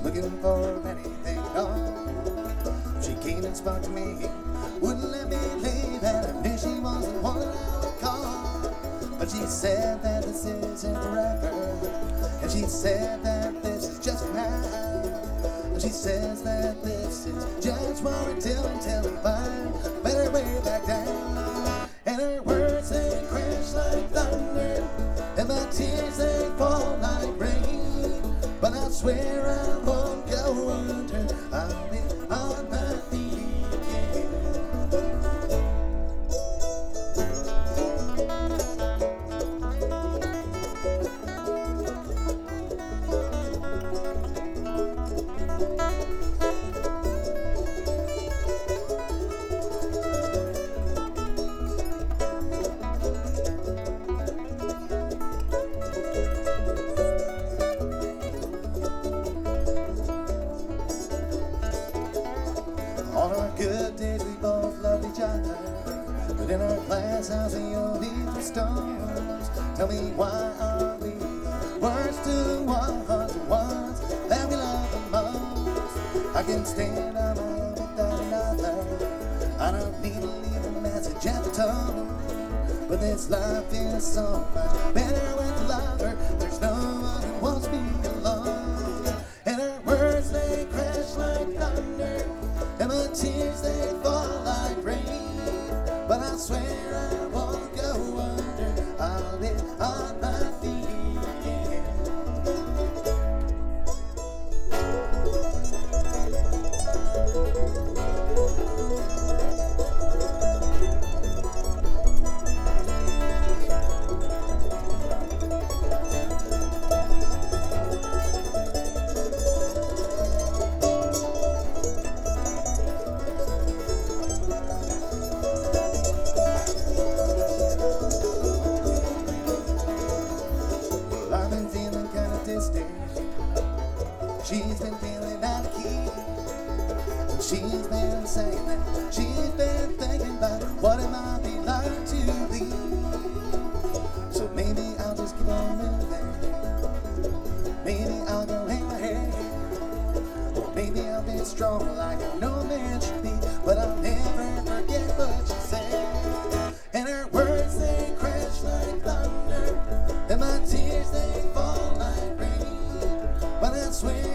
looking for anything at all. She came and spoke to me, wouldn't let me leave, and I knew she wasn't one that I would call. But she said that this isn't forever, and she said that this is just now. And she says that this is just for until we find a better way back down. And her words, they crash like thunder, and my tears, they fall like rain. But I swear I won't go under, I'll be on my feet again. On our good days we both loved each other, but in our glass house we only for stars. Tell me, why are we worst to the ones that we love the most? I can stand on my own without another, I don't need to leave a message at the tone. But this life is so much better with a lover. There's no one who wants me alone. And her words, they crash like thunder, and my tears, they fall like rain. But I swear I won't go under, I'll be on my feet again. I've been feeling kind of distant. She's been feeling out of key. And she's been saying that she's been thinking about what it might be like to leave. So maybe I'll just keep on moving. Maybe I'll go hang my head. Or maybe I'll be strong like no man should be. But I'll never forget what she said. And her words, they crash like thunder, and my tears, they fall like rain. But I swear